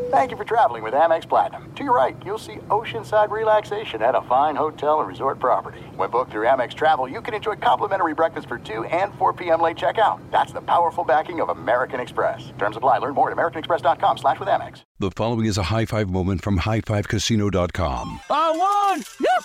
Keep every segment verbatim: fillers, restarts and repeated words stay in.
Thank you for traveling with Amex Platinum. To your right, you'll see oceanside relaxation at a fine hotel and resort property. When booked through Amex Travel, you can enjoy complimentary breakfast for two and four p.m. late checkout. That's the powerful backing of American Express. Terms apply. Learn more at americanexpress.com slash with Amex. The following is a high-five moment from high five casino dot com. I won!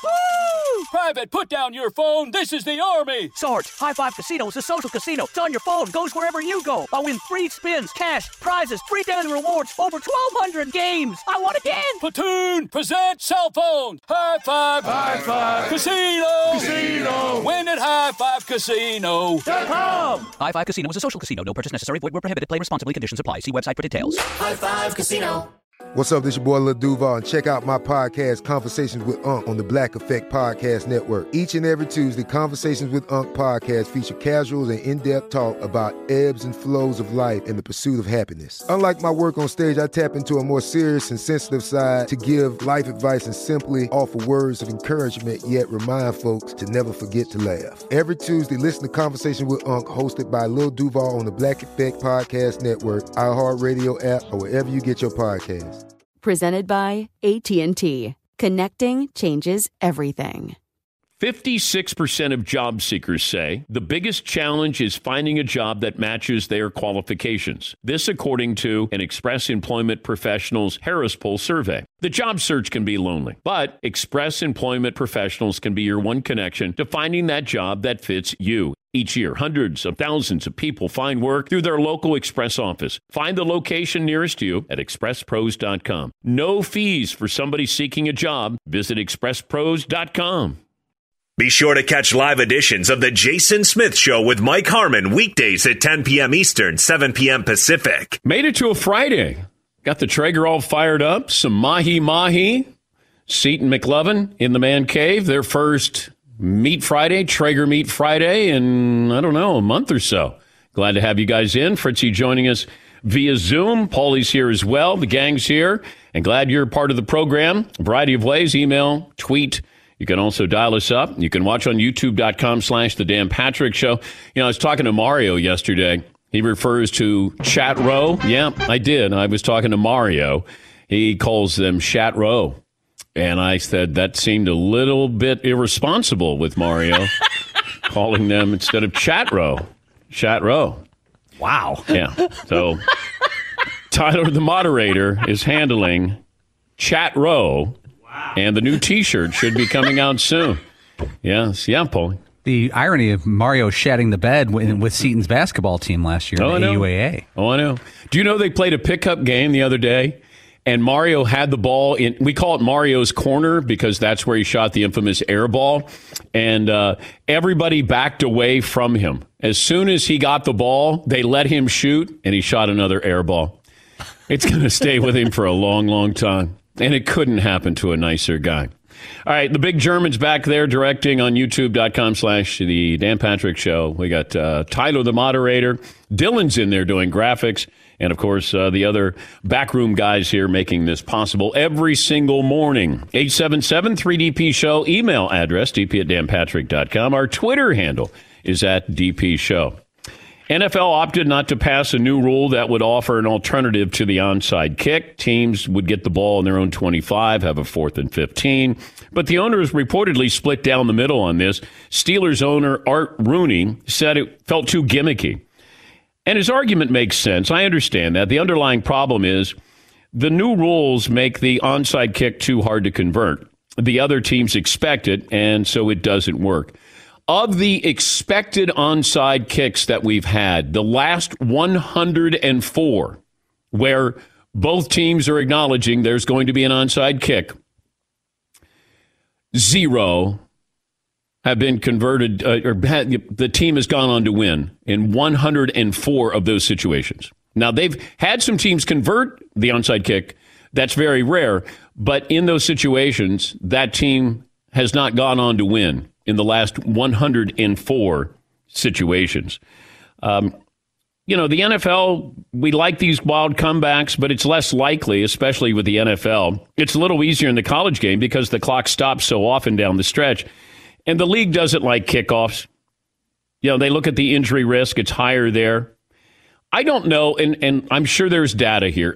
Yahoo! Private, put down your phone. This is the Army. Sarge, High Five Casino is a social casino. It's on your phone. Goes wherever you go. I win free spins, cash, prizes, free daily rewards, over twelve hundred games. I won again. Platoon, present cell phone. High Five. High Five. Casino. Casino. Win at high five casino dot com. High Five Casino is a social casino. No purchase necessary. Void where prohibited. Play responsibly. Conditions apply. See website for details. High Five Casino. What's up, this your boy Lil Duval, and check out my podcast, Conversations with Unc, on the Black Effect Podcast Network. Each and every Tuesday, Conversations with Unc podcast feature casuals and in-depth talk about ebbs and flows of life and the pursuit of happiness. Unlike my work on stage, I tap into a more serious and sensitive side to give life advice and simply offer words of encouragement, yet remind folks to never forget to laugh. Every Tuesday, listen to Conversation with Unc, hosted by Lil Duval on the Black Effect Podcast Network, iHeartRadio app, or wherever you get your podcasts. Presented by A T and T. Connecting changes everything. fifty-six percent of job seekers say the biggest challenge is finding a job that matches their qualifications. This according to an Express Employment Professionals Harris Poll survey. The job search can be lonely, but Express Employment Professionals can be your one connection to finding that job that fits you. Each year, hundreds of thousands of people find work through their local Express office. Find the location nearest you at express pros dot com. No fees for somebody seeking a job. Visit express pros dot com. Be sure to catch live editions of The Jason Smith Show with Mike Harmon weekdays at ten p.m. Eastern, seven p.m. Pacific. Made it to a Friday. Got the Traeger all fired up. Some mahi-mahi. Seton McLovin in the man cave. Their first Meat Friday, Traeger Meat Friday, in, I don't know, a month or so. Glad to have you guys in. Fritzy joining us via Zoom. Paulie's here as well. The gang's here. And glad you're part of the program. A variety of ways, email, tweet. You can also dial us up. You can watch on youtube.com slash The Dan Patrick Show. You know, I was talking to Mario yesterday. He refers to chat row. Yeah, I did. I was talking to Mario. He calls them chat row. And I said that seemed a little bit irresponsible with Mario calling them instead of chat row. Chat row. Wow. Yeah. So Tyler, the moderator, is handling chat row. Wow. And the new T-shirt should be coming out soon. Yes. Yeah, Paulie. The irony of Mario shatting the bed with, with Seton's basketball team last year oh, in the A U A A. Oh, I know. Do you know they played a pickup game the other day? And Mario had the ball in, we call it Mario's corner because that's where he shot the infamous air ball. And uh, everybody backed away from him. As soon as he got the ball, they let him shoot, and he shot another air ball. It's going to stay with him for a long, long time. And it couldn't happen to a nicer guy. All right, the big German's back there directing on youtube.com slash the Dan Patrick Show. We got uh, Tyler, the moderator. Dylan's in there doing graphics. And, of course, uh, the other backroom guys here making this possible every single morning. eight seven seven three D P Show. Email address, d p at dan patrick dot com. Our Twitter handle is at D P Show. N F L opted not to pass a new rule that would offer an alternative to the onside kick. Teams would get the ball in their own twenty-five, have a fourth and fifteen. But the owners reportedly split down the middle on this. Steelers owner Art Rooney said it felt too gimmicky. And his argument makes sense. I understand that. The underlying problem is the new rules make the onside kick too hard to convert. The other teams expect it, and so it doesn't work. Of the expected onside kicks that we've had, the last one hundred four, where both teams are acknowledging there's going to be an onside kick, zero have been converted, uh, or had, the team has gone on to win in one hundred four of those situations. Now, they've had some teams convert the onside kick. That's very rare. But in those situations, that team has not gone on to win in the last one hundred four situations. Um, you know, the N F L, we like these wild comebacks, but it's less likely, especially with the N F L. It's a little easier in the college game because the clock stops so often down the stretch. And the league doesn't like kickoffs. You know, they look at the injury risk. It's higher there. I don't know, and, and I'm sure there's data here.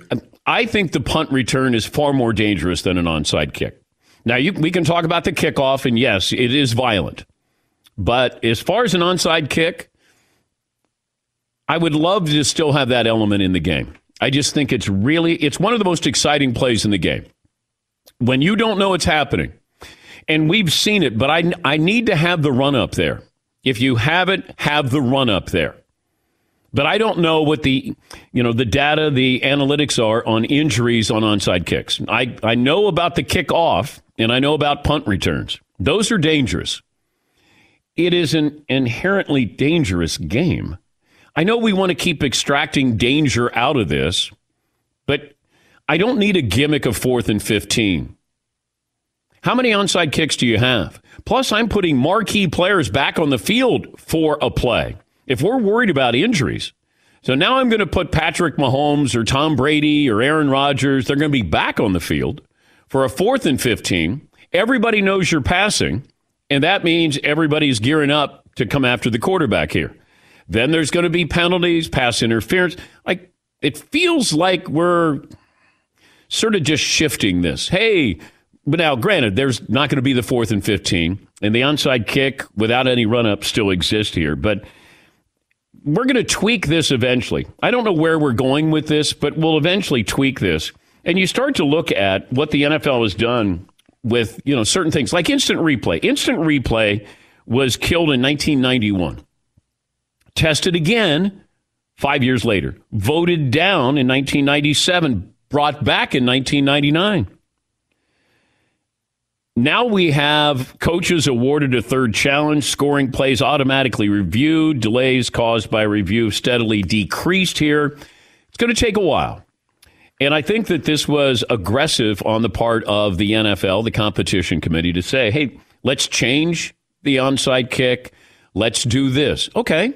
I think the punt return is far more dangerous than an onside kick. Now, you, we can talk about the kickoff, and yes, it is violent. But as far as an onside kick, I would love to still have that element in the game. I just think it's really, it's one of the most exciting plays in the game. When you don't know what's happening, and we've seen it, but I, I need to have the run up there. If you haven't, have the run up there. But I don't know what the, you know, the data, the analytics are on injuries on onside kicks. I, I know about the kickoff, and I know about punt returns. Those are dangerous. It is an inherently dangerous game. I know we want to keep extracting danger out of this, but I don't need a gimmick of fourth and fifteen. How many onside kicks do you have? Plus, I'm putting marquee players back on the field for a play. If we're worried about injuries, so now I'm going to put Patrick Mahomes or Tom Brady or Aaron Rodgers, they're going to be back on the field for a fourth and fifteen. Everybody knows you're passing, and that means everybody's gearing up to come after the quarterback here. Then there's going to be penalties, pass interference. Like, it feels like we're sort of just shifting this. Hey, but now, granted, there's not going to be the fourth and fifteen, and the onside kick without any run-up still exists here, but we're going to tweak this eventually. I don't know where we're going with this, but we'll eventually tweak this. And you start to look at what the N F L has done with, you know, certain things like instant replay. Instant replay was killed in nineteen ninety-one. Tested again five years later. Voted down in nineteen ninety-seven. Brought back in nineteen ninety-nine. Now we have coaches awarded a third challenge, scoring plays automatically reviewed, delays caused by review steadily decreased here. It's going to take a while. And I think that this was aggressive on the part of the N F L, the competition committee, to say, hey, let's change the onside kick. Let's do this. Okay.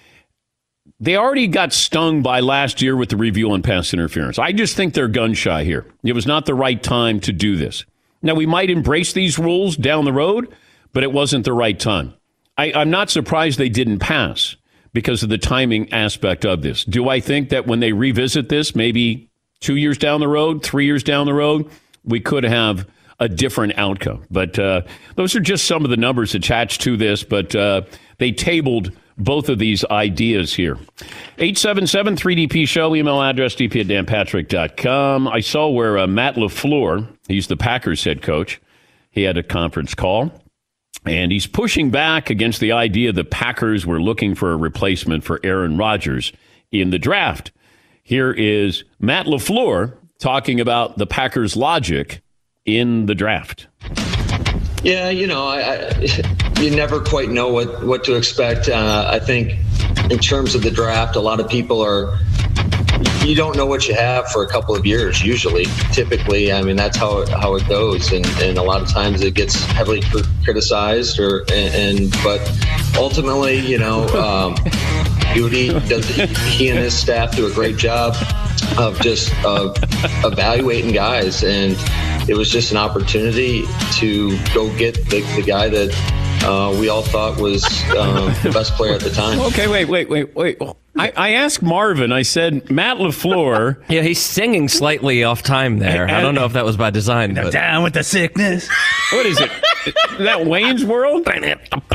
They already got stung by last year with the review on pass interference. I just think they're gun shy here. It was not the right time to do this. Now, we might embrace these rules down the road, but it wasn't the right time. I, I'm not surprised they didn't pass because of the timing aspect of this. Do I think that when they revisit this, maybe two years down the road, three years down the road, we could have a different outcome? But uh, those are just some of the numbers attached to this, but uh, they tabled both of these ideas here. eight seven seven three D P show, email address d p at dan patrick dot com. I saw where uh, Matt LaFleur, he's the Packers head coach, he had a conference call, and he's pushing back against the idea the Packers were looking for a replacement for Aaron Rodgers in the draft. Here is Matt LaFleur talking about the Packers' logic in the draft. Yeah, you know, I, I, you never quite know what, what to expect. Uh, I think in terms of the draft, a lot of people are, you don't know what you have for a couple of years, usually. Typically, I mean, that's how, how it goes. And, and a lot of times it gets heavily criticized, or and, and but ultimately, you know, um, Goody, does, he and his staff do a great job of just of evaluating guys, and it was just an opportunity to go get the, the guy that uh, we all thought was um, the best player at the time. Okay, wait, wait, wait, wait. I, I asked Marvin, I said, Matt LaFleur. Yeah, he's singing slightly off time there. I don't know if that was by design. But. Down with the sickness. What is it? Is that Wayne's World? Okay.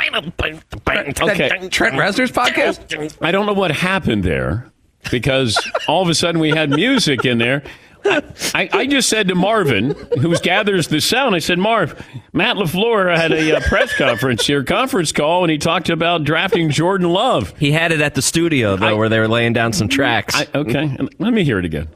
Trent Reznor's podcast? I don't know what happened there, because all of a sudden we had music in there. I, I just said to Marvin, who gathers the sound, I said, Marv, Matt LaFleur had a uh, press conference here, conference call, and he talked about drafting Jordan Love. He had it at the studio, though, I, where they were laying down some tracks. I, okay, let me hear it again.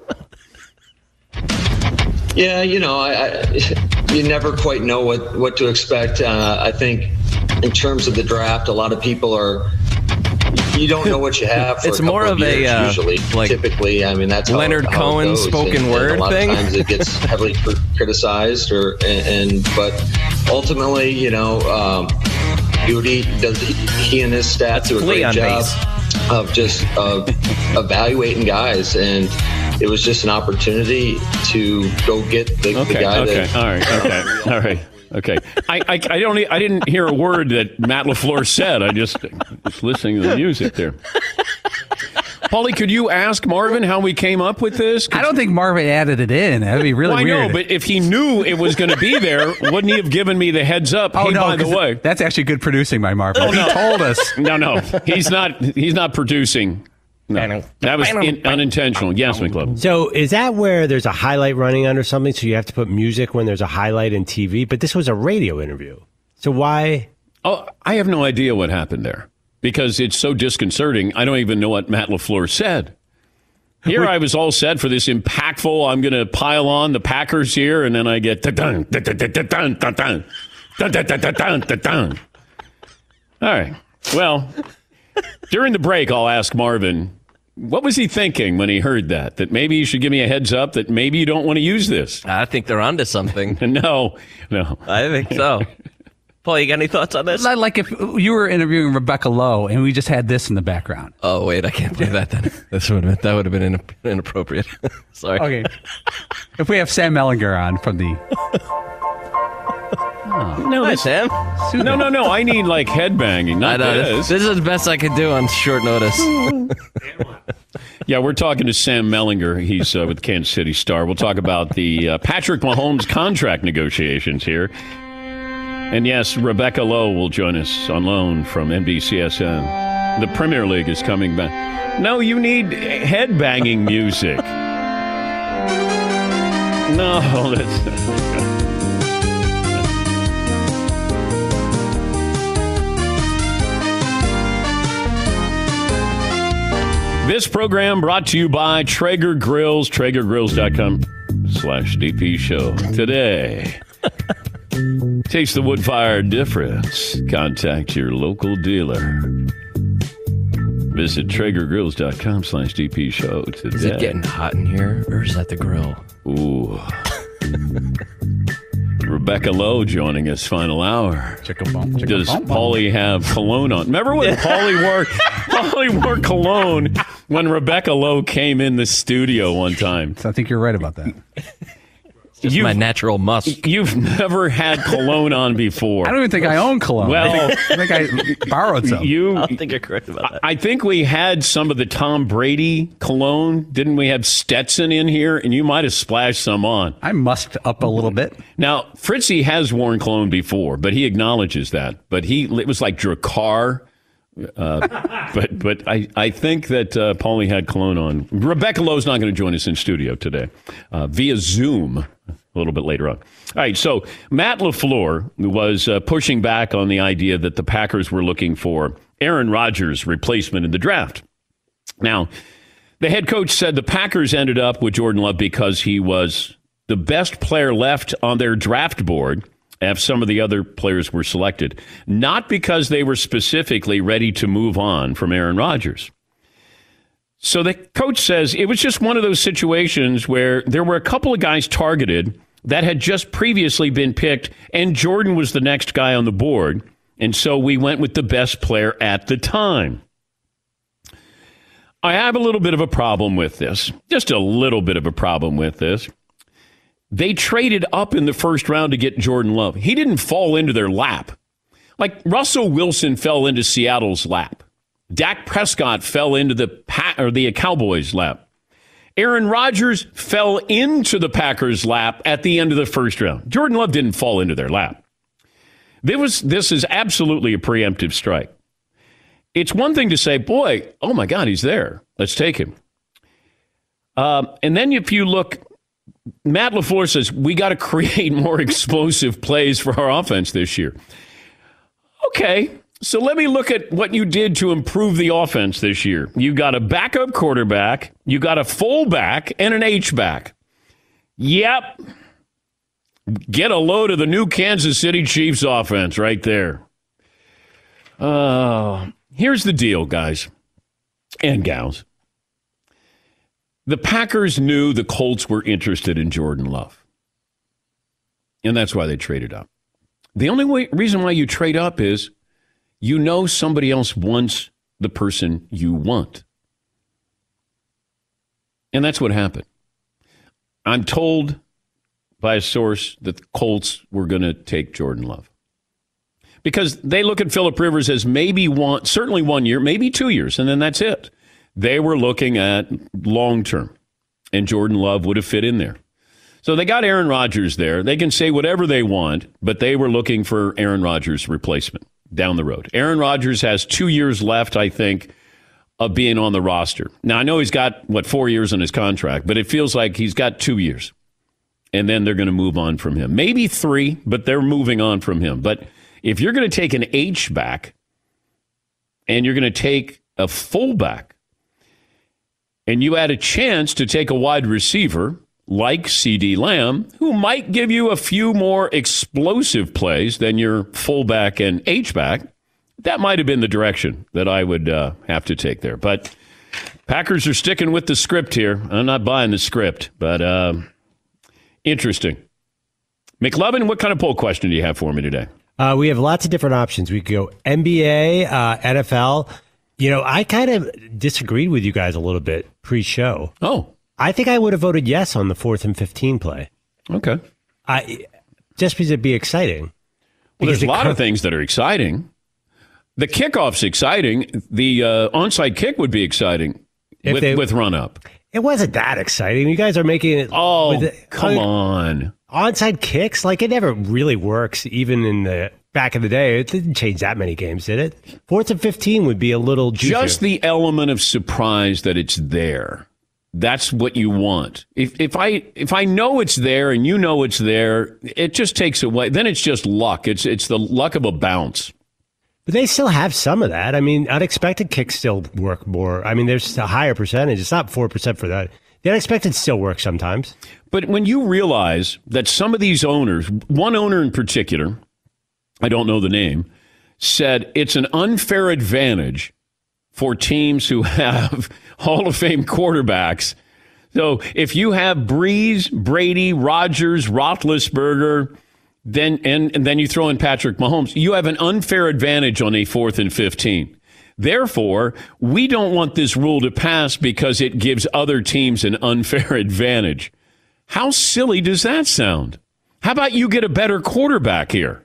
Yeah, you know, I, I, you never quite know what, what to expect. Uh, I think in terms of the draft, a lot of people are, you don't know what you have for it's a couple more of, of years, a uh, usually. like Typically, I mean, that's how, Leonard how Cohen it goes. spoken and, word and a lot thing. of times it gets heavily criticized, or and, and but ultimately, you know, um, Goody does he and his staff do a great job base. of just of evaluating guys, and it was just an opportunity to go get the, okay, the guy okay, that. All right, okay, all right. Okay, I, I I don't I didn't hear a word that Matt LaFleur said. I just was listening to the music there. Paulie, could you ask Marvin how we came up with this? I don't think Marvin added it in. That'd be really well, I weird. know, but if he knew it was going to be there, wouldn't he have given me the heads up? Oh, hey, no, by the way, that's actually good producing by Marvin. Oh, he no. told us. No, no, he's not. He's not producing. No, that was in, unintentional. Yes, McLovin. So is that where there's a highlight running on or something? So you have to put music when there's a highlight in T V? But this was a radio interview. So why? Oh, I have no idea what happened there because it's so disconcerting. I don't even know what Matt LaFleur said. Here I was all set for this impactful, I'm going to pile on the Packers here, and then I get dun dun dun dun dun dun dun dun dun dun dun dun dun. All right. Well, during the break, I'll ask Marvin, what was he thinking when he heard that? That maybe you should give me a heads up that maybe you don't want to use this? I think they're onto something. no, no. I think so. Paul, you got any thoughts on this? Like if you were interviewing Rebecca Lowe and we just had this in the background. Oh, wait, I can't play that then. This would have been, that would have been inappropriate. Sorry. Okay. If we have Sam Mellinger on from the... Oh. No, Hi, Sam. No, no, no. I need like headbanging, not I know, this. This is the best I could do on short notice. Yeah, we're talking to Sam Mellinger. He's uh, with Kansas City Star. We'll talk about the uh, Patrick Mahomes contract negotiations here. And yes, Rebecca Lowe will join us on loan from N B C S N. The Premier League is coming back. No, you need headbanging music. No, that's... This program brought to you by Traeger Grills, Traeger Grills dot com slash D P show. Today, taste the wood-fired difference. Contact your local dealer. Visit Traeger Grills dot com slash D P show today. Is it getting hot in here, or is that the grill? Ooh. Rebecca Lowe joining us final hour. Chicka-bump, chicka-bump, Does bump. Paulie have cologne on? Remember when Paulie wore Paulie wore cologne when Rebecca Lowe came in the studio one time? I think you're right about that. Just my natural musk. You've never had cologne on before. I don't even think I own cologne. Well, I think I borrowed some. You, I don't think you're correct about that. I think we had some of the Tom Brady cologne. Didn't we have Stetson in here? And you might have splashed some on. I musked up a little bit. Now, Fritzy has worn cologne before, but he acknowledges that. But he it was like Drakkar. Uh, but but I, I think that uh, Paulie had cologne on. Rebecca Lowe's not going to join us in studio today uh, via Zoom a little bit later on. All right, so Matt LaFleur was uh, pushing back on the idea that the Packers were looking for Aaron Rodgers' replacement in the draft. Now, the head coach said the Packers ended up with Jordan Love because he was the best player left on their draft board if some of the other players were selected, not because they were specifically ready to move on from Aaron Rodgers. So the coach says it was just one of those situations where there were a couple of guys targeted that had just previously been picked, and Jordan was the next guy on the board, and so we went with the best player at the time. I have a little bit of a problem with this, just a little bit of a problem with this. They traded up in the first round to get Jordan Love. He didn't fall into their lap. Like Russell Wilson fell into Seattle's lap. Dak Prescott fell into the pa- or the Cowboys' lap. Aaron Rodgers fell into the Packers' lap at the end of the first round. Jordan Love didn't fall into their lap. This was, this is absolutely a preemptive strike. It's one thing to say, boy, oh my God, he's there. Let's take him. Um, and then if you look, Matt LaFleur says, we got to create more explosive plays for our offense this year. Okay, so let me look at what you did to improve the offense this year. You got a backup quarterback, you got a fullback, and an H-back. Yep. Get a load of the new Kansas City Chiefs offense right there. Uh, here's the deal, guys and gals. The Packers knew the Colts were interested in Jordan Love. And that's why they traded up. The only way, reason why you trade up is you know somebody else wants the person you want. And that's what happened. I'm told by a source that the Colts were going to take Jordan Love. Because they look at Phillip Rivers as maybe one, certainly one year, maybe two years, and then that's it. They were looking at long term, and Jordan Love would have fit in there. So they got Aaron Rodgers there. They can say whatever they want, but they were looking for Aaron Rodgers' replacement down the road. Aaron Rodgers has two years left, I think, of being on the roster. Now, I know he's got, what, four years on his contract, but it feels like he's got two years. And then they're going to move on from him. Maybe three, but they're moving on from him. But if you're going to take an H-back and you're going to take a fullback and you had a chance to take a wide receiver like CeeDee Lamb, who might give you a few more explosive plays than your fullback and H-back, that might have been the direction that I would uh, have to take there. But Packers are sticking with the script here. I'm not buying the script, but uh, interesting. McLovin, what kind of poll question do you have for me today? Uh, we have lots of different options. We could go N B A, uh, N F L. You know, I kind of disagreed with you guys a little bit pre-show. Oh. I think I would have voted yes on the fourth and fifteen play. Okay. I just because it'd be exciting. Well, there's a lot co- of things that are exciting. The kickoff's exciting. The uh, onside kick would be exciting with, they, with run up. It wasn't that exciting. You guys are making it. Oh, with it, come uh, on. Onside kicks, like it never really works, even in the back in the day. It didn't change that many games, did it? Fourth and fifteen would be a little juicier. Just the element of surprise that it's there. That's what you want. If if I if I know it's there and you know it's there, it just takes away. Then it's just luck. It's it's the luck of a bounce. But they still have some of that. I mean, unexpected kicks still work more. I mean, there's a higher percentage. It's not four percent for that. The unexpected still works sometimes. But when you realize that some of these owners, one owner in particular, I don't know the name, said it's an unfair advantage for teams who have Hall of Fame quarterbacks. So if you have Breeze, Brady, Rodgers, Roethlisberger, then and, and then you throw in Patrick Mahomes, you have an unfair advantage on a fourth and fifteen. Therefore, we don't want this rule to pass because it gives other teams an unfair advantage. How silly does that sound? How about you get a better quarterback here?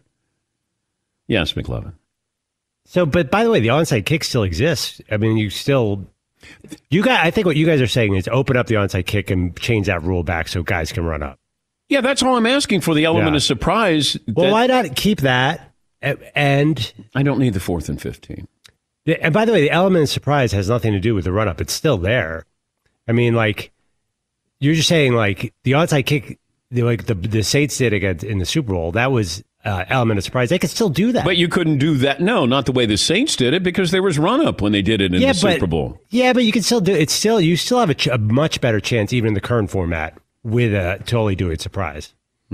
Yes, McLovin. So, but by the way, the onside kick still exists. I mean, you still, you guys, I think what you guys are saying is open up the onside kick and change that rule back so guys can run up. Yeah, that's all I'm asking for, the element yeah. of surprise. Well, why not keep that? And I don't need the fourth and fifteen. And by the way, the element of surprise has nothing to do with the run up. It's still there. I mean, like, you're just saying, like, the onside kick, like the, the Saints did against in the Super Bowl, that was uh, element of surprise. They could still do that. But you couldn't do that. No, not the way the Saints did it, because there was run up when they did it in yeah, the but, Super Bowl. Yeah, but you can still do it. It's still, you still have a, ch- a much better chance, even in the current format, with a totally do it surprise.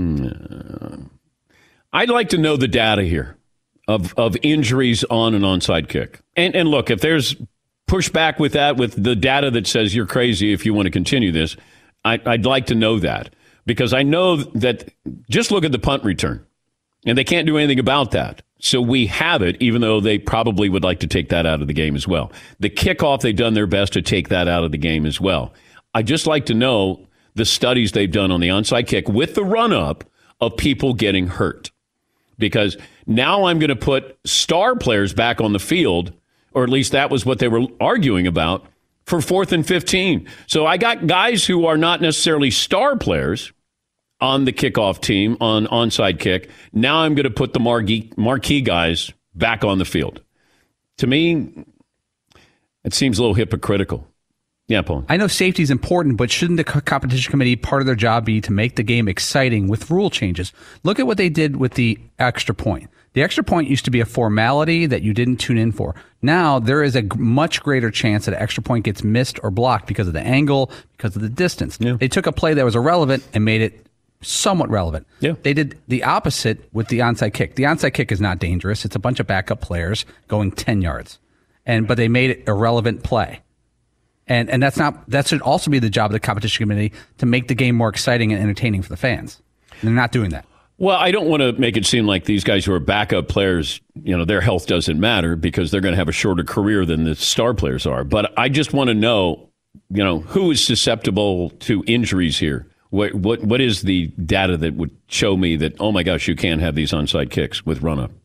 Mm. I'd like to know the data here of, of injuries on an onside kick. And, and look, if there's pushback with that, with the data that says you're crazy if you want to continue this, I, I'd like to know that. Because I know that, just look at the punt return. And they can't do anything about that. So we have it, even though they probably would like to take that out of the game as well. The kickoff, they've done their best to take that out of the game as well. I'd just like to know the studies they've done on the onside kick with the run-up of people getting hurt. Because now I'm going to put star players back on the field, or at least that was what they were arguing about, for fourth and fifteen. So I got guys who are not necessarily star players on the kickoff team on onside kick. Now I'm going to put the marquee, marquee guys back on the field. To me, it seems a little hypocritical. Yeah, Paul. I know safety is important, but shouldn't the competition committee, part of their job be to make the game exciting with rule changes? Look at what they did with the extra point. The extra point used to be a formality that you didn't tune in for. Now there is a much greater chance that an extra point gets missed or blocked because of the angle, because of the distance. Yeah. They took a play that was irrelevant and made it somewhat relevant. Yeah. They did the opposite with the onside kick. The onside kick is not dangerous. It's a bunch of backup players going ten yards. And but they made it a relevant play. And and that's not that should also be the job of the competition committee, to make the game more exciting and entertaining for the fans. And they're not doing that. Well, I don't want to make it seem like these guys who are backup players, you know, their health doesn't matter because they're going to have a shorter career than the star players are. But I just want to know, you know, who is susceptible to injuries here? What what what is the data that would show me that, oh my gosh, you can't have these onside kicks with run up?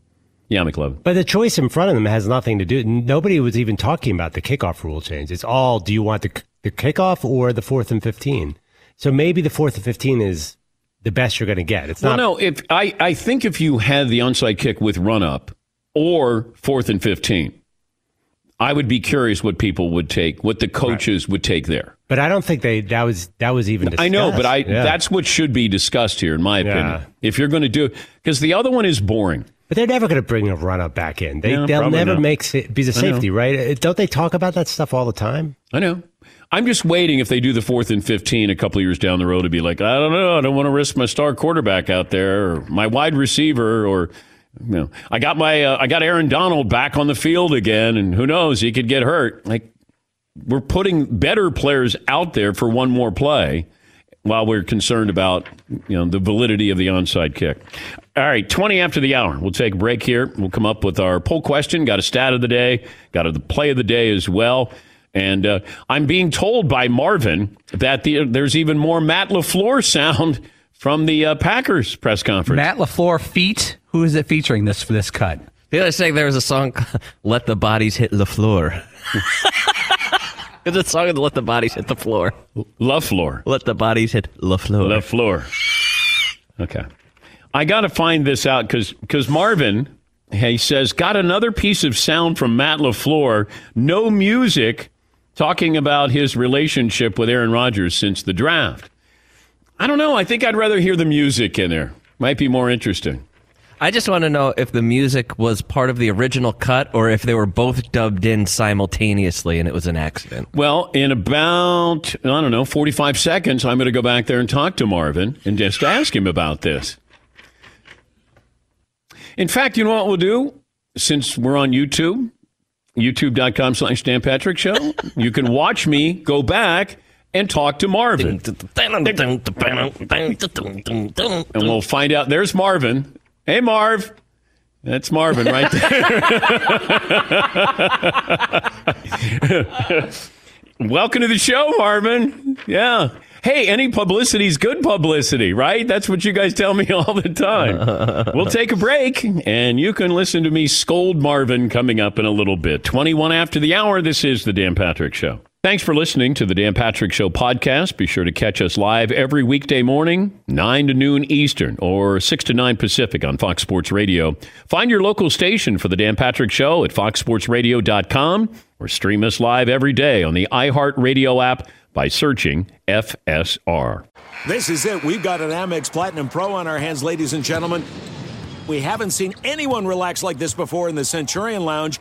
Yeah, McLovin. But the choice in front of them has nothing to do. Nobody was even talking about the kickoff rule change. It's all, do you want the, the kickoff or the fourth and fifteen? So maybe the fourth and fifteen is the best you're going to get. It's well, not. no, if I, I think if you had the onside kick with run up or fourth and fifteen, I would be curious what people would take, what the coaches right. would take there. But I don't think they that was that was even discussed. I know, but I yeah. that's what should be discussed here, in my opinion. Yeah. If you're going to do it, because the other one is boring. But they're never going to bring a run up back in. They, No, they'll never not. make it be the safety, right? Don't they talk about that stuff all the time? I know. I'm just waiting if they do the fourth and fifteen a couple of years down the road to be like, I don't know, I don't want to risk my star quarterback out there or my wide receiver or, you know, I got my uh, I got Aaron Donald back on the field again, and who knows, he could get hurt. Like, we're putting better players out there for one more play while we're concerned about, you know, the validity of the onside kick. All right, twenty after the hour. We'll take a break here. We'll come up with our poll question. Got a stat of the day. Got a the play of the day as well. And uh, I'm being told by Marvin that the, there's even more Matt LaFleur sound from the uh, Packers press conference. Matt LaFleur feat? Who is it featuring this for this cut? The other say there was a song, Let the Bodies Hit LaFleur. It's a song of Let the Bodies Hit the Floor. LaFleur. Let the Bodies Hit LaFleur. LaFleur. Okay. I got to find this out because because Marvin, he says, got another piece of sound from Matt LaFleur, no music, talking about his relationship with Aaron Rodgers since the draft. I don't know. I think I'd rather hear the music in there. Might be more interesting. I just want to know if the music was part of the original cut or if they were both dubbed in simultaneously and it was an accident. Well, in about, I don't know, forty-five seconds, I'm going to go back there and talk to Marvin and just ask him about this. In fact, you know what we'll do? Since we're on YouTube, youtube.com slash Dan Patrick Show, you can watch me go back and talk to Marvin. And we'll find out. There's Marvin. Hey, Marv. That's Marvin right there. Welcome to the show, Marvin. Yeah. Hey, any publicity is good publicity, right? That's what you guys tell me all the time. We'll take a break, and you can listen to me scold Marvin coming up in a little bit. twenty-one after the hour, this is The Dan Patrick Show. Thanks for listening to The Dan Patrick Show podcast. Be sure to catch us live every weekday morning, nine to noon Eastern, or six to nine Pacific on Fox Sports Radio. Find your local station for The Dan Patrick Show at fox sports radio dot com, or stream us live every day on the iHeartRadio app by searching F S R. This is it. We've got an Amex Platinum Pro on our hands, ladies and gentlemen. We haven't seen anyone relax like this before in the Centurion Lounge.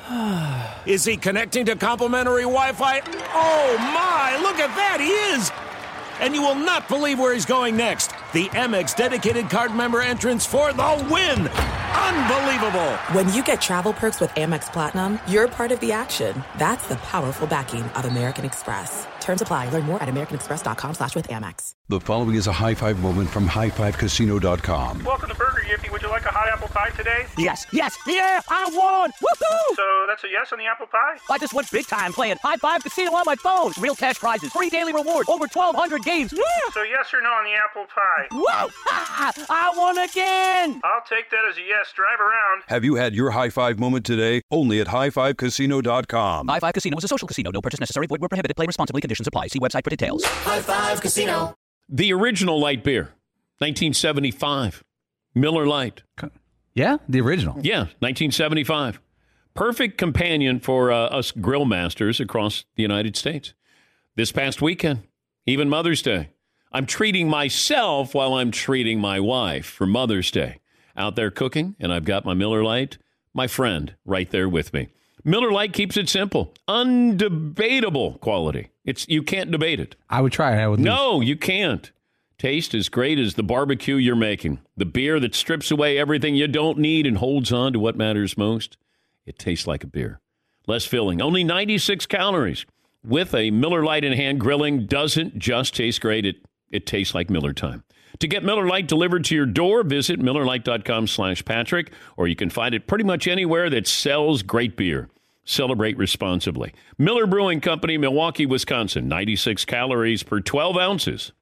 Is he connecting to complimentary Wi-Fi? Oh, my. Look at that. He is. And you will not believe where he's going next. The Amex dedicated card member entrance for the win. Unbelievable. When you get travel perks with Amex Platinum, you're part of the action. That's the powerful backing of American Express. Terms apply. Learn more at americanexpress.com slash with Amex. The following is a high-five moment from high five casino dot com. Welcome to Burger Yippee. Would you like a hot apple pie today? Yes, yes, yeah, I won! Woohoo! So that's a yes on the apple pie? I just went big time playing High Five Casino on my phone. Real cash prizes, free daily rewards, over twelve hundred games. Yeah! So yes or no on the apple pie? Whoa! I won again! I'll take that as a yes. Drive around. Have you had your high-five moment today? Only at high five casino dot com. High Five Casino is a social casino. No purchase necessary. Void where prohibited. Play responsibly. Conditions apply. See website for details. High Five Casino. The original light beer, nineteen seventy-five. Miller Lite. Yeah, the original. Yeah, nineteen seventy-five. Perfect companion for uh, us grill masters across the United States. This past weekend, even Mother's Day, I'm treating myself while I'm treating my wife for Mother's Day. Out there cooking, and I've got my Miller Lite, my friend, right there with me. Miller Lite keeps it simple. Undebatable quality. It's you can't debate it. I would try it. I would no, you can't. Taste as great as the barbecue you're making. The beer that strips away everything you don't need and holds on to what matters most. It tastes like a beer. Less filling. Only ninety-six calories. With a Miller Lite in hand, grilling doesn't just taste great. It, it tastes like Miller time. To get Miller Lite delivered to your door, visit miller lite dot com slash Patrick, or you can find it pretty much anywhere that sells great beer. Celebrate responsibly. Miller Brewing Company, Milwaukee, Wisconsin. ninety-six calories per twelve ounces.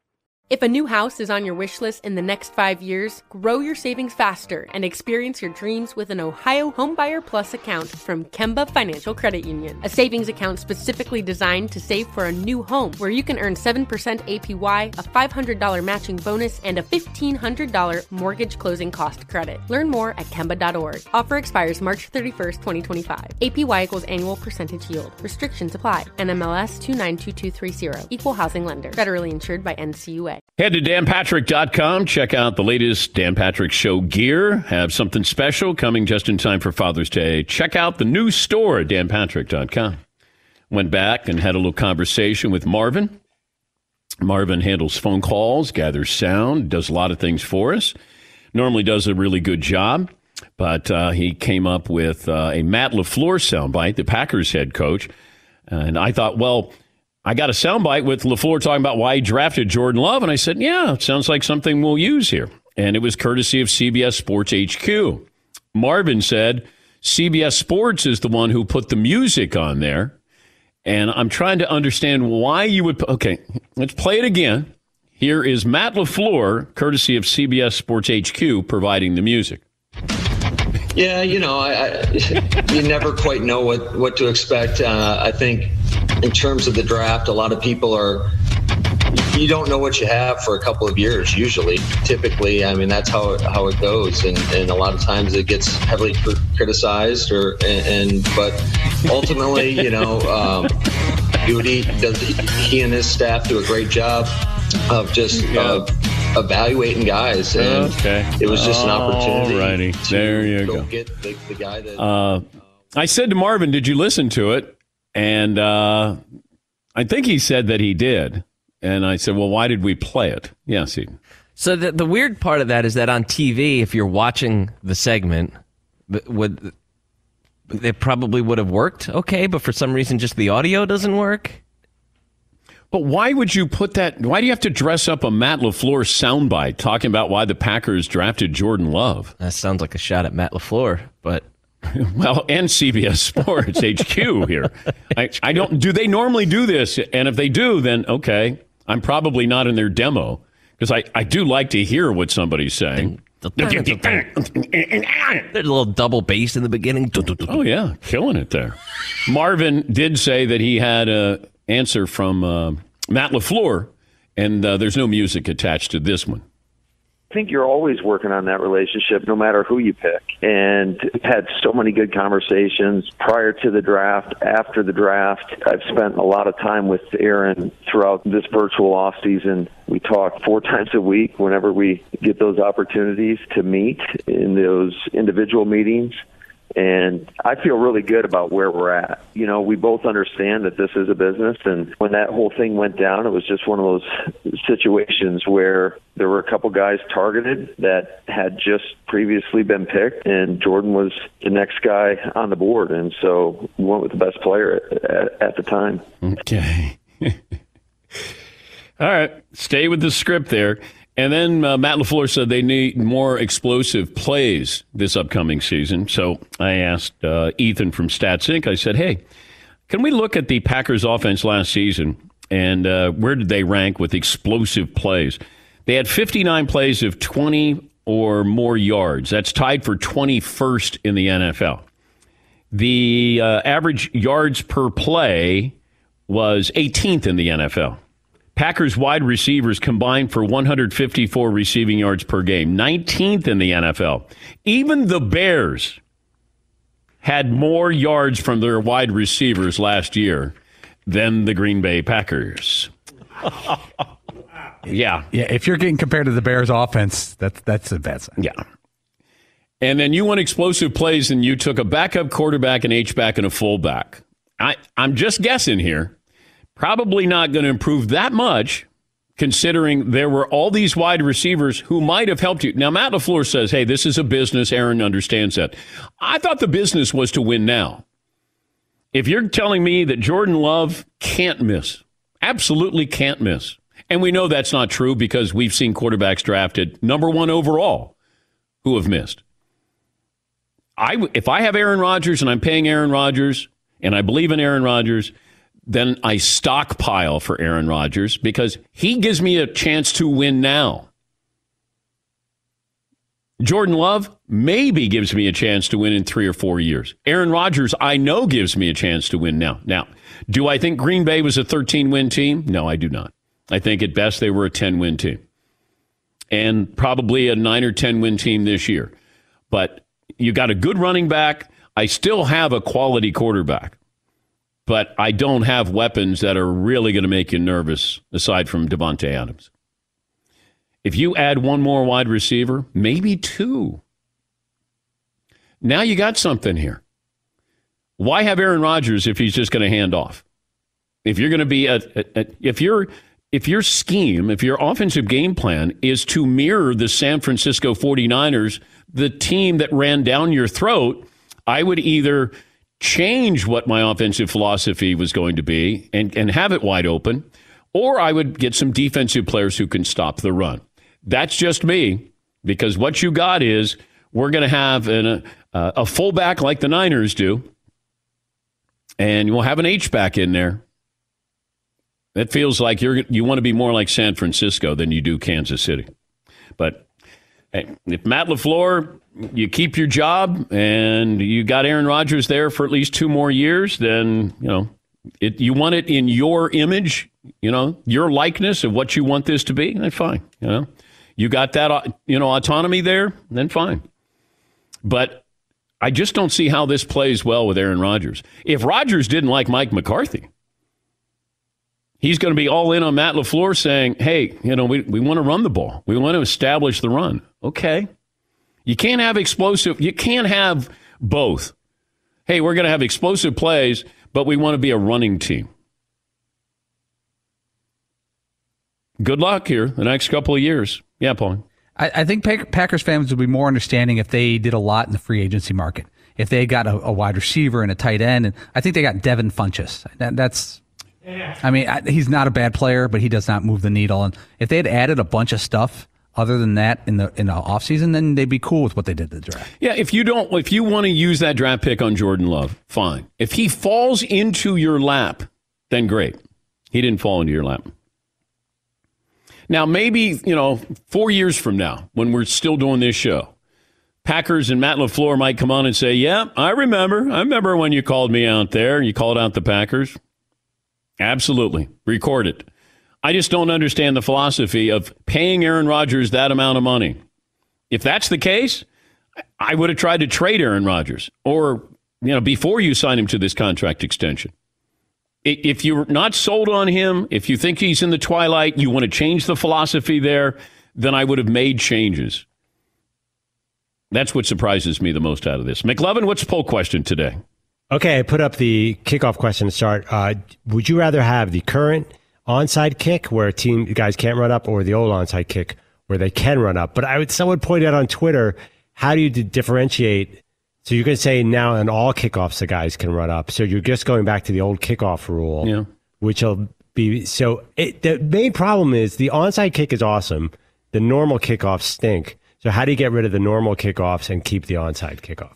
If a new house is on your wish list in the next five years, grow your savings faster and experience your dreams with an Ohio Homebuyer Plus account from Kemba Financial Credit Union. A savings account specifically designed to save for a new home where you can earn seven percent A P Y, a five hundred dollars matching bonus, and a fifteen hundred dollars mortgage closing cost credit. Learn more at Kemba dot org. Offer expires March thirty-first, twenty twenty-five. A P Y equals annual percentage yield. Restrictions apply. N M L S two nine two two three zero. Equal housing lender. Federally insured by N C U A. Head to Dan Patrick dot com. Check out the latest Dan Patrick Show gear. Have something special coming just in time for Father's Day. Check out the new store at Dan Patrick dot com. Went back and had a little conversation with Marvin. Marvin handles phone calls, gathers sound, does a lot of things for us. Normally does a really good job. But uh, he came up with uh, a Matt LaFleur soundbite, the Packers head coach. And I thought, well, I got a soundbite with LaFleur talking about why he drafted Jordan Love. And I said, yeah, it sounds like something we'll use here. And it was courtesy of C B S Sports H Q. Marvin said C B S Sports is the one who put the music on there. And I'm trying to understand why you would. Okay, let's play it again. Here is Matt LaFleur, courtesy of C B S Sports H Q, providing the music. Yeah, you know, I, I, you never quite know what, what to expect. Uh, I think in terms of the draft, a lot of people are, you don't know what you have for a couple of years, usually. Typically, I mean, that's how it, how it goes. And, and a lot of times it gets heavily cr- criticized. or and, and But ultimately, you know, um, Goody, does, he and his staff do a great job of just yeah. uh, evaluating guys, and okay. it was just an opportunity. Alrighty, there you go. go. Get the, the guy that. Uh, I said to Marvin, "Did you listen to it?" And uh, I think he said that he did. And I said, "Well, why did we play it?" Yes, he. So the the weird part of that is that on T V, if you're watching the segment, would it probably would have worked okay, but for some reason, just the audio doesn't work. But why would you put that? Why do you have to dress up a Matt LaFleur soundbite talking about why the Packers drafted Jordan Love? That sounds like a shot at Matt LaFleur, but well, and C B S Sports H Q here. I, I don't. Do they normally do this? And if they do, then okay, I'm probably not in their demo because I, I do like to hear what somebody's saying. There's a little double bass in the beginning. Oh yeah, killing it there. Marvin did say that he had a answer from uh, Matt LaFleur, and uh, there's no music attached to this one. I think you're always working on that relationship no matter who you pick, and had so many good conversations prior to the draft, after the draft. I've spent a lot of time with Aaron throughout this virtual off season. We talk four times a week whenever we get those opportunities to meet in those individual meetings. And I feel really good about where we're at. You know, we both understand that this is a business, and when that whole thing went down, it was just one of those situations where there were a couple guys targeted that had just previously been picked, and Jordan was the next guy on the board, and so we went with the best player at, at, at the time. Okay. All right, stay with the script there. And then uh, Matt LaFleur said they need more explosive plays this upcoming season. So I asked uh, Ethan from StatsInc, I said, hey, can we look at the Packers offense last season and uh, where did they rank with explosive plays? They had fifty-nine plays of twenty or more yards. That's tied for twenty-first in the N F L. The uh, average yards per play was eighteenth in the N F L. Packers wide receivers combined for one hundred fifty-four receiving yards per game, nineteenth in the N F L. Even the Bears had more yards from their wide receivers last year than the Green Bay Packers. Yeah. Yeah, if you're getting compared to the Bears offense, that's that's a bad sign. Yeah. And then you want explosive plays, and you took a backup quarterback, an H-back, and a fullback. I, I'm just guessing here. Probably not going to improve that much, considering there were all these wide receivers who might have helped you. Now, Matt LaFleur says, hey, this is a business. Aaron understands that. I thought the business was to win now. If you're telling me that Jordan Love can't miss, absolutely can't miss, and we know that's not true because we've seen quarterbacks drafted number one overall who have missed. I, if I have Aaron Rodgers and I'm paying Aaron Rodgers and I believe in Aaron Rodgers, then I stockpile for Aaron Rodgers because he gives me a chance to win now. Jordan Love maybe gives me a chance to win in three or four years. Aaron Rodgers, I know, gives me a chance to win now. Now, do I think Green Bay was a thirteen-win team? No, I do not. I think at best they were a ten-win team. And probably a nine or ten-win team this year. But you got a good running back. I still have a quality quarterback. But I don't have weapons that are really going to make you nervous aside from Devontae Adams. If you add one more wide receiver, maybe two, now you got something here. Why have Aaron Rodgers if he's just going to hand off? If you're going to be a, a, a if your if your scheme, if your offensive game plan is to mirror the San Francisco forty-niners, the team that ran down your throat, I would either change what my offensive philosophy was going to be and, and have it wide open, or I would get some defensive players who can stop the run. That's just me, because what you got is we're going to have an, a, a fullback like the Niners do, and we'll have an H-back in there. It feels like you're you want to be more like San Francisco than you do Kansas City. But hey, if Matt LaFleur, you keep your job and you got Aaron Rodgers there for at least two more years, then, you know, it, you want it in your image, you know, your likeness of what you want this to be, then fine, you know. You got that, you know, autonomy there, then fine. But I just don't see how this plays well with Aaron Rodgers. If Rodgers didn't like Mike McCarthy, he's going to be all in on Matt LaFleur saying, hey, you know, we, we want to run the ball. We want to establish the run. Okay. You can't have explosive. You can't have both. Hey, we're going to have explosive plays, but we want to be a running team. Good luck here the next couple of years. Yeah, Paul. I, I think Pack, Packers fans would be more understanding if they did a lot in the free agency market. If they got a, a wide receiver and a tight end, and I think they got Devin Funchess. That, that's, I mean, I, he's not a bad player, but he does not move the needle. And if they had added a bunch of stuff other than that in the in the offseason, then they'd be cool with what they did in the draft. Yeah, if you don't, if you want to use that draft pick on Jordan Love, fine. If he falls into your lap, then great. He didn't fall into your lap. Now, maybe, you know, four years from now, when we're still doing this show, Packers and Matt LaFleur might come on and say, yeah, I remember. I remember when you called me out there. You called out the Packers. Absolutely. Record it. I just don't understand the philosophy of paying Aaron Rodgers that amount of money. If that's the case, I would have tried to trade Aaron Rodgers or, you know, before you sign him to this contract extension. If you're not sold on him, if you think he's in the twilight, you want to change the philosophy there, then I would have made changes. That's what surprises me the most out of this. McLovin, what's the poll question today? Okay, I put up the kickoff question to start. Uh, would you rather have the current onside kick where team guys can't run up, or the old onside kick where they can run up? But I would someone pointed out on Twitter, how do you d- differentiate? So you can say now in all kickoffs the guys can run up. So you're just going back to the old kickoff rule, yeah. which will be so. It, the main problem is the onside kick is awesome. The normal kickoffs stink. So how do you get rid of the normal kickoffs and keep the onside kickoff?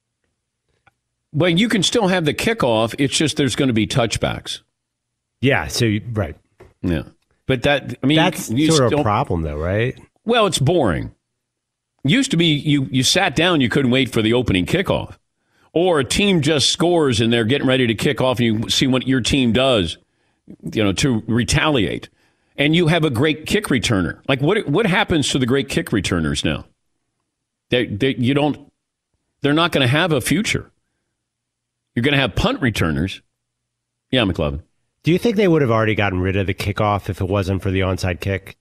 Well, you can still have the kickoff. It's just there's going to be touchbacks. Yeah. So you, right. Yeah. But that I mean that's you, you sort still, of a problem, though, right? Well, it's boring. Used to be you, you sat down, you couldn't wait for the opening kickoff. Or a team just scores and they're getting ready to kick off and you see what your team does, you know, to retaliate. And you have a great kick returner. Like what what happens to the great kick returners now? They, they you don't they're not going to have a future. You're going to have punt returners. Yeah, McLovin. Do you think they would have already gotten rid of the kickoff if it wasn't for the onside kick?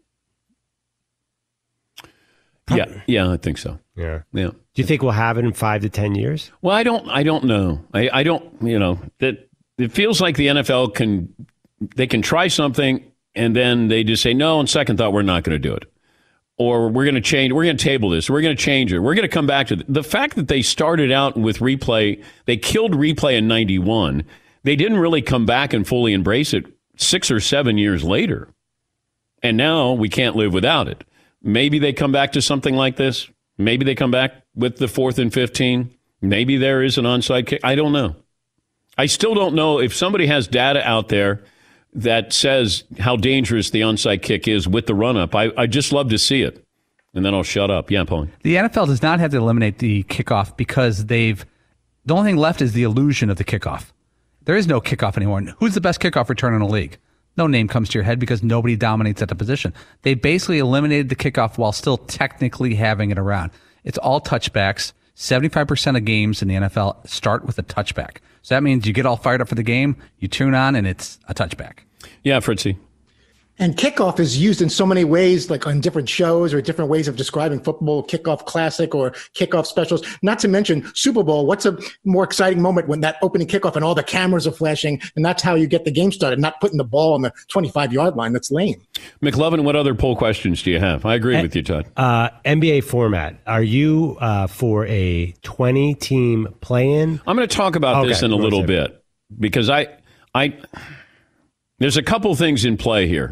Yeah, yeah, I think so. Yeah, yeah. Do you think we'll have it in five to ten years? Well, I don't. I don't know. I, I don't. You know that it feels like the N F L can they can try something and then they just say no. On second thought, we're not going to do it, or we're going to change. We're going to table this. We're going to change it. We're going to come back to the, the fact that they started out with replay. They killed replay in ninety-one. They didn't really come back and fully embrace it six or seven years later, and now we can't live without it. Maybe they come back to something like this. Maybe they come back with the fourth and fifteen. Maybe there is an onside kick. I don't know. I still don't know if somebody has data out there that says how dangerous the onside kick is with the run-up. I, I just love to see it. And then I'll shut up. Yeah, Paul. The N F L does not have to eliminate the kickoff because they've the only thing left is the illusion of the kickoff. There is no kickoff anymore. Who's the best kickoff returner in the league? No name comes to your head because nobody dominates at the position. They basically eliminated the kickoff while still technically having it around. It's all touchbacks. seventy-five percent of games in the N F L start with a touchback. So that means you get all fired up for the game, you tune on, and it's a touchback. Yeah, Fritzy. And kickoff is used in so many ways, like on different shows or different ways of describing football, kickoff classic or kickoff specials. Not to mention Super Bowl. What's a more exciting moment when that opening kickoff and all the cameras are flashing, and that's how you get the game started, not putting the ball on the twenty-five-yard line. That's lame. McLovin, what other poll questions do you have? I agree uh, with you, Todd. Uh, N B A format. Are you uh, for a twenty-team play-in? I'm going to talk about okay. this in a little bit because I, I, there's a couple things in play here.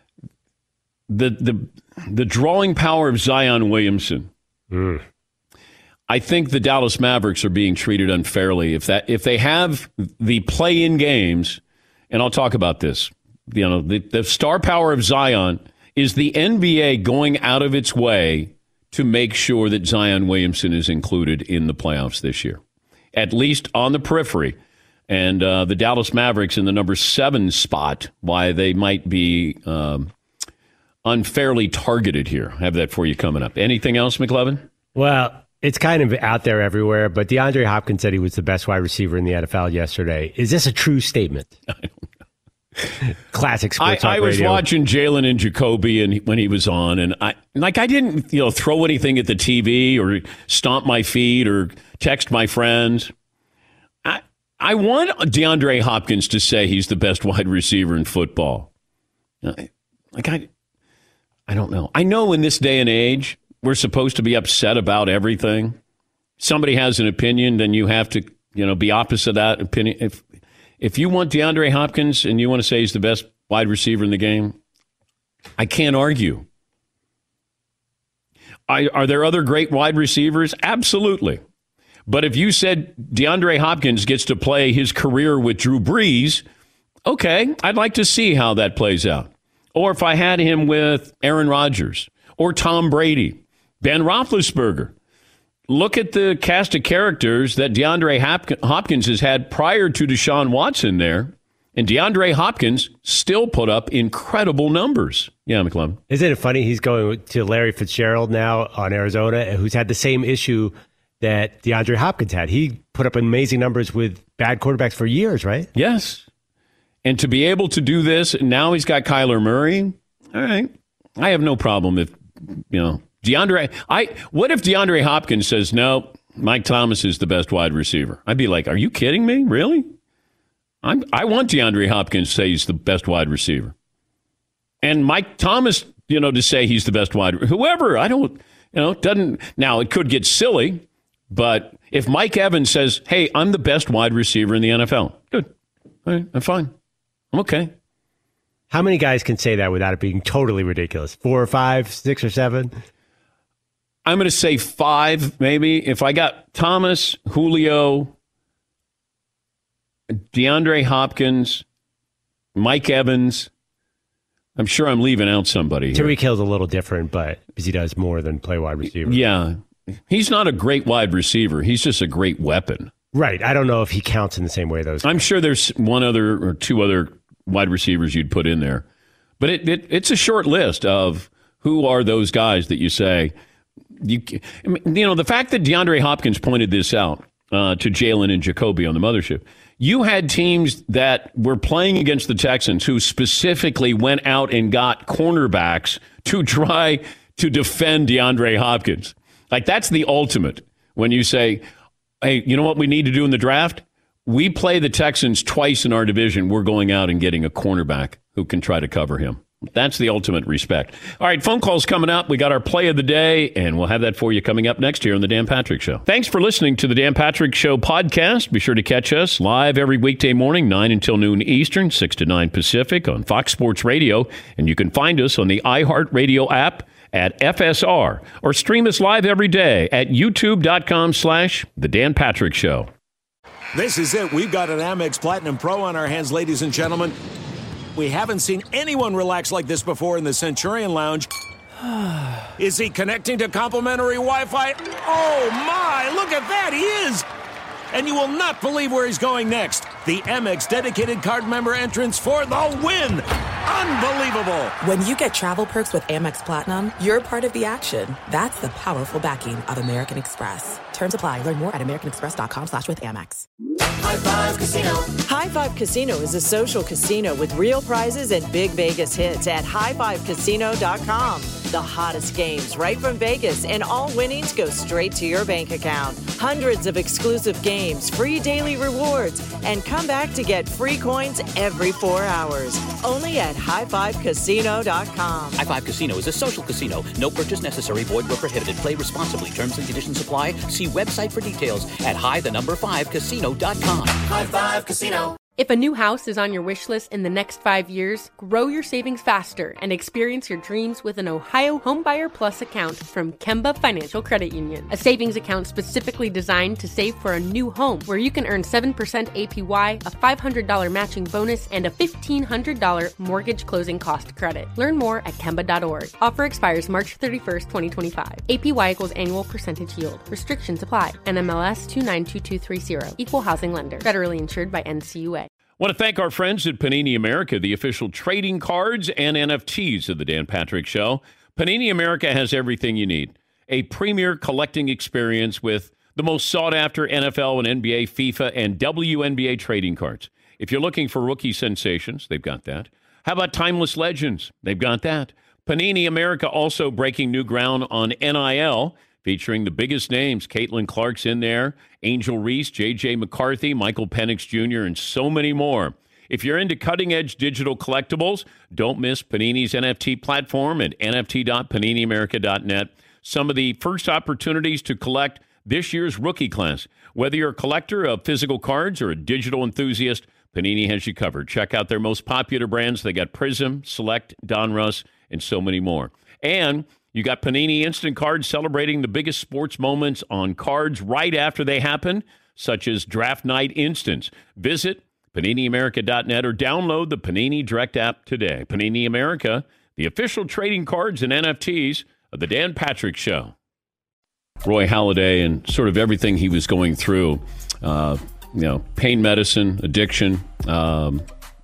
The the the drawing power of Zion Williamson. Mm. I think the Dallas Mavericks are being treated unfairly. If that if they have the play-in games, and I'll talk about this. You know, the, the star power of Zion is the N B A going out of its way to make sure that Zion Williamson is included in the playoffs this year, at least on the periphery. And uh, the Dallas Mavericks in the number seven spot, why they might be. Um, unfairly targeted here. I have that for you coming up. Anything else, McLovin? Well, it's kind of out there everywhere, but DeAndre Hopkins said he was the best wide receiver in the N F L yesterday. Is this a true statement? I don't know. Classic sports I, I was radio. watching Jalen and Jacoby and when he was on, and I like I didn't you know throw anything at the T V or stomp my feet or text my friends. I I want DeAndre Hopkins to say he's the best wide receiver in football. Like I. I don't know. I know in this day and age, we're supposed to be upset about everything. Somebody has an opinion, then you have to, you know, be opposite of that opinion. If if you want DeAndre Hopkins and you want to say he's the best wide receiver in the game, I can't argue. I, are there other great wide receivers? Absolutely. But if you said DeAndre Hopkins gets to play his career with Drew Brees, okay, I'd like to see how that plays out. Or if I had him with Aaron Rodgers or Tom Brady, Ben Roethlisberger. Look at the cast of characters that DeAndre Hopkins has had prior to Deshaun Watson there. And DeAndre Hopkins still put up incredible numbers. Yeah, McLovin. Isn't it funny? He's going to Larry Fitzgerald now on Arizona, who's had the same issue that DeAndre Hopkins had. He put up amazing numbers with bad quarterbacks for years, right? Yes. And to be able to do this, and now he's got Kyler Murray. All right. I have no problem if, you know, DeAndre. I What if DeAndre Hopkins says, no, Mike Thomas is the best wide receiver? I'd be like, are you kidding me? Really? I'm, I want DeAndre Hopkins to say he's the best wide receiver. And Mike Thomas, you know, to say he's the best wide whoever. I don't, you know, doesn't. Now, it could get silly, but if Mike Evans says, hey, I'm the best wide receiver in the N F L, good. All right, I'm fine. I'm okay. How many guys can say that without it being totally ridiculous? Four or five, six or seven? I'm going to say five, maybe. If I got Thomas, Julio, DeAndre Hopkins, Mike Evans, I'm sure I'm leaving out somebody here. Tyreek Hill's a little different, but because he does more than play wide receiver. Yeah. He's not a great wide receiver. He's just a great weapon. Right. I don't know if he counts in the same way those I'm guys. sure there's one other or two other wide receivers you'd put in there. But it, it it's a short list of who are those guys that you say. You, you know, the fact that DeAndre Hopkins pointed this out uh, to Jalen and Jacoby on the mothership, you had teams that were playing against the Texans who specifically went out and got cornerbacks to try to defend DeAndre Hopkins. Like, that's the ultimate when you say, hey, you know what we need to do in the draft? We play the Texans twice in our division. We're going out and getting a cornerback who can try to cover him. That's the ultimate respect. All right, phone calls coming up. We got our play of the day, and we'll have that for you coming up next here on The Dan Patrick Show. Thanks for listening to The Dan Patrick Show podcast. Be sure to catch us live every weekday morning, nine until noon Eastern, six to nine Pacific on Fox Sports Radio. And you can find us on the iHeartRadio app at F S R or stream us live every day at youtube.com slash The Dan Patrick Show. This is it. We've got an Amex Platinum Pro on our hands, ladies and gentlemen. We haven't seen anyone relax like this before in the Centurion Lounge. Is he connecting to complimentary Wi-Fi? Oh, my! Look at that! He is! And you will not believe where he's going next. The Amex dedicated card member entrance for the win. Unbelievable. When you get travel perks with Amex Platinum, you're part of the action. That's the powerful backing of American Express. Terms apply. Learn more at americanexpress.com slash with Amex. High Five Casino. High Five Casino is a social casino with real prizes and big Vegas hits at high five casino dot com. The hottest games right from Vegas, and all winnings go straight to your bank account. Hundreds of exclusive games, free daily rewards, and come back to get free coins every four hours. Only at high five casino dot com. High Five Casino is a social casino. No purchase necessary. Void where prohibited. Play responsibly. Terms and conditions apply. See website for details at high the number five casino dot com. High Five Casino. If a new house is on your wish list in the next five years, grow your savings faster and experience your dreams with an Ohio Homebuyer Plus account from Kemba Financial Credit Union. A savings account specifically designed to save for a new home, where you can earn seven percent A P Y, a five hundred dollars matching bonus, and a fifteen hundred dollars mortgage closing cost credit. Learn more at kemba dot org. Offer expires March thirty-first, twenty twenty-five. A P Y equals annual percentage yield. Restrictions apply. N M L S two nine two two three zero. Equal housing lender. Federally insured by N C U A. Want to thank our friends at Panini America, the official trading cards and N F Ts of the Dan Patrick Show. Panini America has everything you need. A premier collecting experience with the most sought-after N F L and N B A, FIFA, and W N B A trading cards. If you're looking for rookie sensations, they've got that. How about timeless legends? They've got that. Panini America also breaking new ground on N I L, featuring the biggest names. Caitlin Clark's in there, Angel Reese, J J McCarthy, Michael Penix Junior, and so many more. If you're into cutting-edge digital collectibles, don't miss Panini's N F T platform at n f t dot panini america dot net. Some of the first opportunities to collect this year's rookie class. Whether you're a collector of physical cards or a digital enthusiast, Panini has you covered. Check out their most popular brands. They got Prism, Select, Donruss, and so many more. And you got Panini Instant Cards celebrating the biggest sports moments on cards right after they happen, such as Draft Night Instants. Visit panini america dot net or download the Panini Direct app today. Panini America, the official trading cards and N F Ts of the Dan Patrick Show. Roy Halladay and sort of everything he was going through, uh, you know, pain medicine, addiction, um,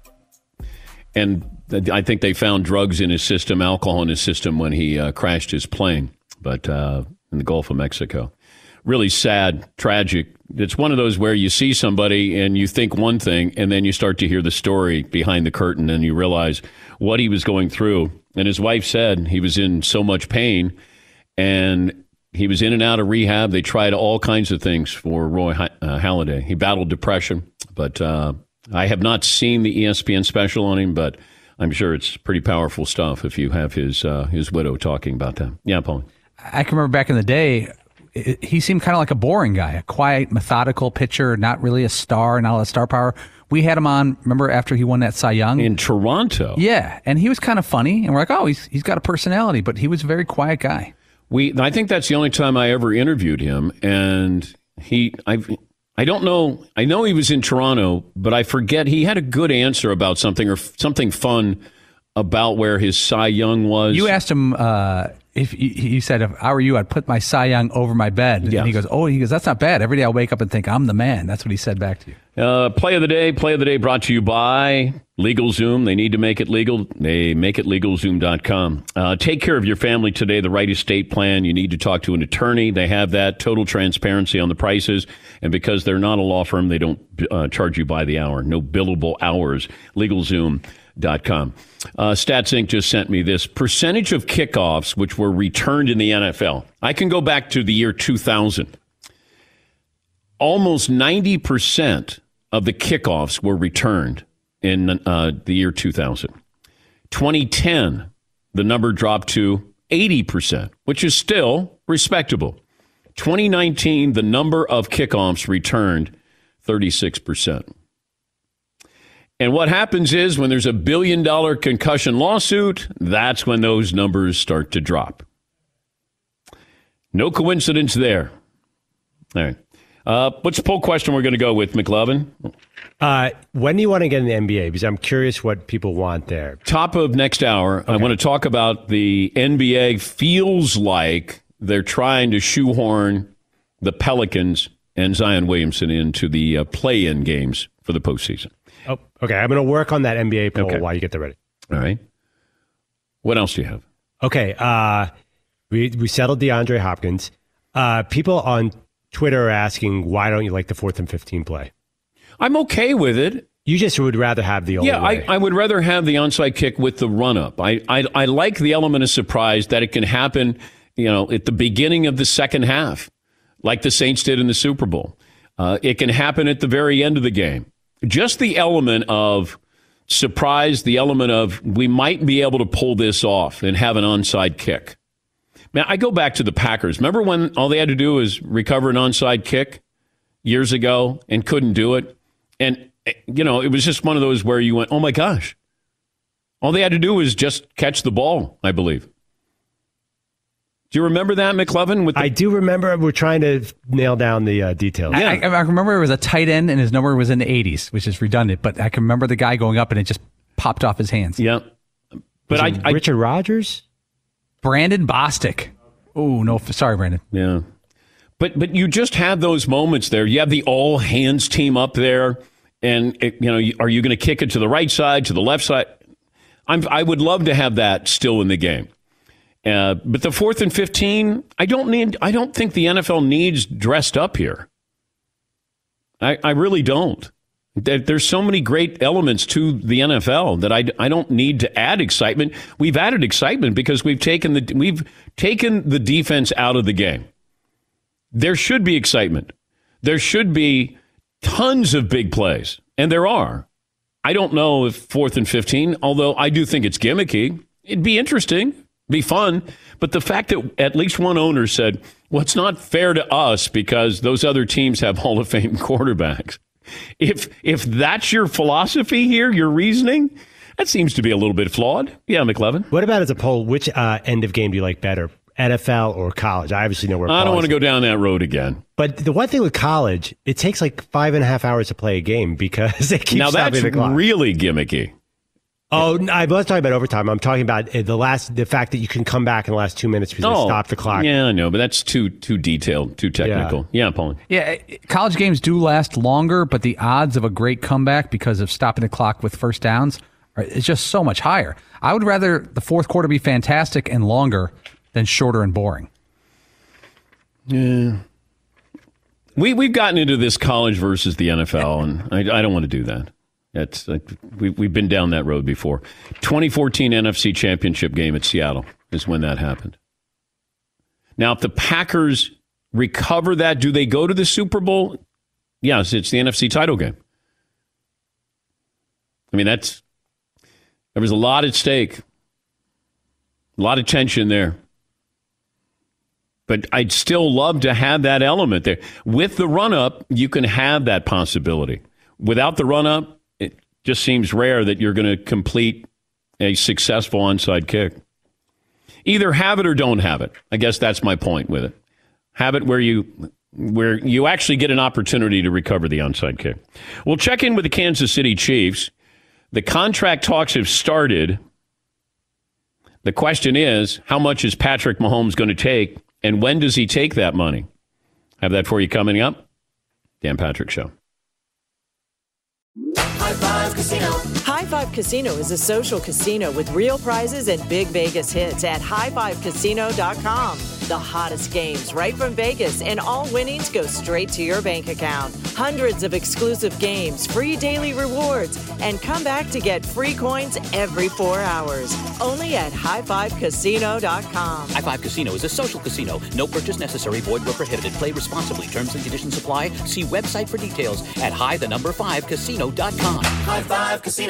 and I think they found drugs in his system, alcohol in his system when he uh, crashed his plane, but uh, in the Gulf of Mexico. Really sad, tragic. It's one of those where you see somebody and you think one thing, and then you start to hear the story behind the curtain, and you realize what he was going through. And his wife said he was in so much pain, and he was in and out of rehab. They tried all kinds of things for Roy uh, Halladay. He battled depression, but uh, I have not seen the E S P N special on him, but I'm sure it's pretty powerful stuff if you have his uh, his widow talking about that. Yeah, Paul. I can remember back in the day, it, he seemed kind of like a boring guy, a quiet, methodical pitcher, not really a star, not a lot of star power. We had him on, remember, after he won that Cy Young? In Toronto. Yeah, and he was kind of funny, and we're like, oh, he's he's got a personality, but he was a very quiet guy. We, I think that's the only time I ever interviewed him, and he, I've... I don't know. I know he was in Toronto, but I forget. He had a good answer about something or f- something fun about where his Cy Young was. You asked him uh, if he, he said, if I were you, I'd put my Cy Young over my bed. Yeah. And he goes, oh, he goes, that's not bad. Every day I wake up and think I'm the man. That's what he said back to you. Uh, play of the day. Play of the day brought to you by LegalZoom. They need to make it legal. They make it legal zoom dot com. Uh, take care of your family today. The right estate plan. You need to talk to an attorney. They have that. Total transparency on the prices. And because they're not a law firm, they don't uh, charge you by the hour. No billable hours. legal zoom dot com. Uh, StatsInc just sent me this percentage of kickoffs which were returned in the N F L. I can go back to the year two thousand. Almost ninety percent of the kickoffs were returned in uh, the year two thousand. twenty ten, the number dropped to eighty percent, which is still respectable. twenty nineteen, the number of kickoffs returned, thirty-six percent. And what happens is when there's a billion dollar concussion lawsuit, that's when those numbers start to drop. No coincidence there. All right. Uh, what's the poll question we're going to go with, McLovin? Uh, when do you want to get in the N B A? Because I'm curious what people want there. Top of next hour, okay. I want to talk about the N B A feels like they're trying to shoehorn the Pelicans and Zion Williamson into the uh, play-in games for the postseason. Oh, okay. I'm going to work on that N B A poll okay. while you get that ready. All right. What else do you have? Okay. Uh, we we settled DeAndre Hopkins. Uh, people on Twitter are asking, why don't you like the fourth and fifteen play? I'm okay with it. You just would rather have the old yeah, way. I, I would rather have the onside kick with the run-up. I, I I like the element of surprise that it can happen, you know, at the beginning of the second half, like the Saints did in the Super Bowl. Uh, it can happen at the very end of the game. Just the element of surprise, the element of we might be able to pull this off and have an onside kick. Man, I go back to the Packers. Remember when all they had to do was recover an onside kick years ago and couldn't do it? And, you know, it was just one of those where you went, oh, my gosh. All they had to do was just catch the ball, I believe. Do you remember that, McLovin? With the- I do remember. We're trying to nail down the uh, details. Yeah. I, I remember it was a tight end and his number was in the eighties, which is redundant. But I can remember the guy going up and it just popped off his hands. Yeah. But I, I Richard Rodgers? Brandon Bostic. Oh, no. Sorry, Brandon. Yeah. But but you just have those moments there. You have the all hands team up there, and it, you know, are you going to kick it to the right side, to the left side? I'm I would love to have that still in the game. Uh, but the fourth and fifteen, I don't need. I don't think the N F L needs dressed up here. I I really don't. There, there's so many great elements to the N F L that I, I don't need to add excitement. We've added excitement because we've taken the we've taken the defense out of the game. There should be excitement. There should be tons of big plays, and there are. I don't know if fourth and fifteen, although I do think it's gimmicky. It'd be interesting, be fun. But the fact that at least one owner said, well, it's not fair to us because those other teams have Hall of Fame quarterbacks. If if that's your philosophy here, your reasoning, that seems to be a little bit flawed. Yeah, McLevin. What about as a poll, which uh, end of game do you like better? N F L or college? I obviously know where. I don't want to go down that road again. But the one thing with college, it takes like five and a half hours to play a game because it keeps now that's the clock. Really gimmicky. Oh, I was talking about overtime. I'm talking about the last, the fact that you can come back in the last two minutes because oh, they stop the clock. Yeah, I know, but that's too too detailed, too technical. Yeah, yeah Paul. Yeah, college games do last longer, but the odds of a great comeback because of stopping the clock with first downs are, is just so much higher. I would rather the fourth quarter be fantastic and longer than shorter and boring. Yeah. We, we've gotten into this college versus the N F L, and I, I don't want to do that. That's, uh, we, we've been down that road before. twenty fourteen N F C Championship game at Seattle is when that happened. Now, if the Packers recover that, do they go to the Super Bowl? Yes, it's the N F C title game. I mean, that's there was a lot at stake. A lot of tension there. But I'd still love to have that element there. With the run-up, you can have that possibility. Without the run-up, it just seems rare that you're going to complete a successful onside kick. Either have it or don't have it. I guess that's my point with it. Have it where you where you actually get an opportunity to recover the onside kick. We'll check in with the Kansas City Chiefs. The contract talks have started. The question is, how much is Patrick Mahomes going to take? And when does he take that money? Have that for you coming up. Dan Patrick Show. High Five Casino. High Five Casino is a social casino with real prizes and big Vegas hits at high five casino dot com. The hottest games right from Vegas, and all winnings go straight to your bank account. Hundreds of exclusive games, free daily rewards, and come back to get free coins every four hours. Only at high five casino dot com. High Five Casino is a social casino. No purchase necessary. Void where prohibited. Play responsibly. Terms and conditions apply. See website for details at high the number five casino dot com. High Five Casino.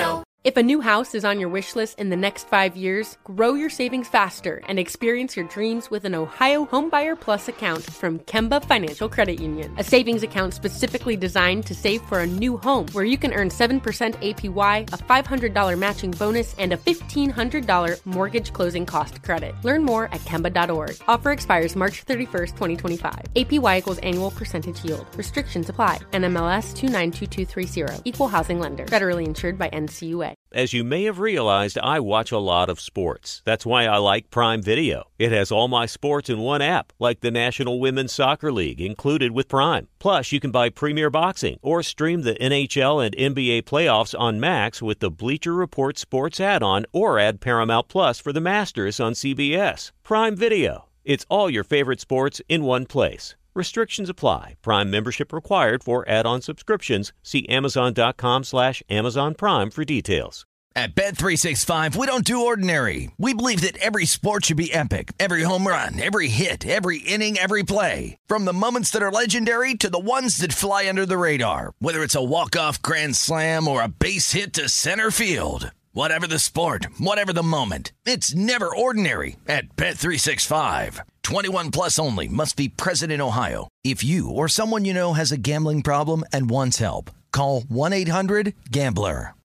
If a new house is on your wish list in the next five years, grow your savings faster and experience your dreams with an Ohio Homebuyer Plus account from Kemba Financial Credit Union. A savings account specifically designed to save for a new home, where you can earn seven percent A P Y, a five hundred dollars matching bonus, and a fifteen hundred dollars mortgage closing cost credit. Learn more at Kemba dot org. Offer expires March thirty-first, twenty twenty-five. A P Y equals annual percentage yield. Restrictions apply. N M L S two nine two two three zero. Equal housing lender. Federally insured by N C U A. As you may have realized, I watch a lot of sports. That's why I like Prime Video. It has all my sports in one app, like the National Women's Soccer League, included with Prime. Plus, you can buy Premier Boxing or stream the N H L and N B A playoffs on Max with the Bleacher Report Sports add-on, or add Paramount Plus for the Masters on C B S. Prime Video. It's all your favorite sports in one place. Restrictions apply. Prime membership required for add-on subscriptions. See Amazon.com slash Amazon Prime for details. At Bet three sixty-five, we don't do ordinary. We believe that every sport should be epic. Every home run, every hit, every inning, every play. From the moments that are legendary to the ones that fly under the radar. Whether it's a walk-off grand slam or a base hit to center field. Whatever the sport, whatever the moment, it's never ordinary at Bet three sixty-five. twenty-one plus only. Must be present in Ohio. If you or someone you know has a gambling problem and wants help, call one eight hundred gambler.